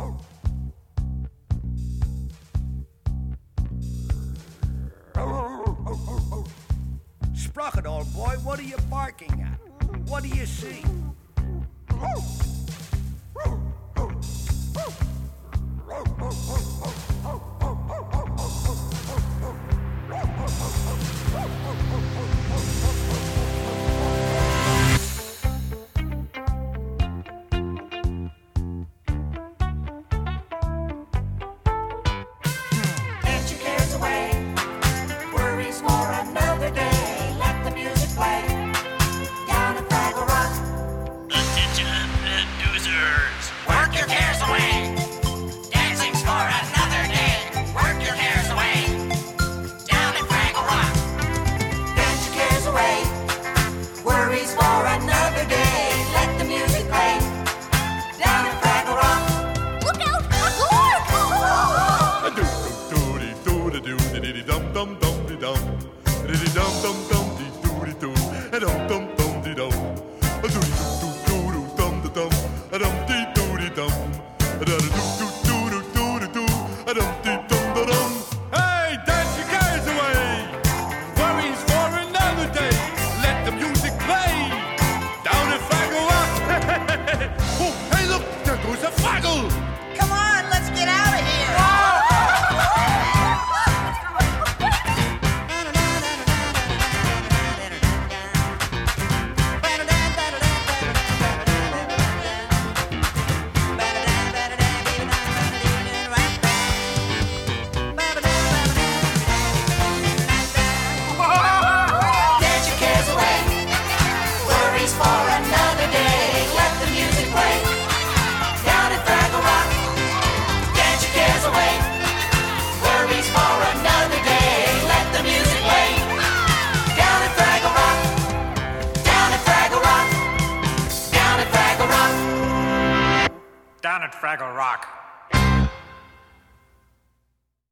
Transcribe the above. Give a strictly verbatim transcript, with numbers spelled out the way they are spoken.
Sprocket, old boy, what are you barking at? What do you see? Hey, dance your cares away. Worries for another day. Let the music play. Down at Fraggle Rock. Oh, hey, look, there goes a Fraggle. Come on, let's get out of here. Dance your cares away. Worries for another day. Let the music play. Down at Fraggle Rock. Dance your cares away. Worries for another day. Let the music play. Down at Fraggle Rock. Down at Fraggle Rock. Down at Fraggle Rock. Down at Fraggle Rock.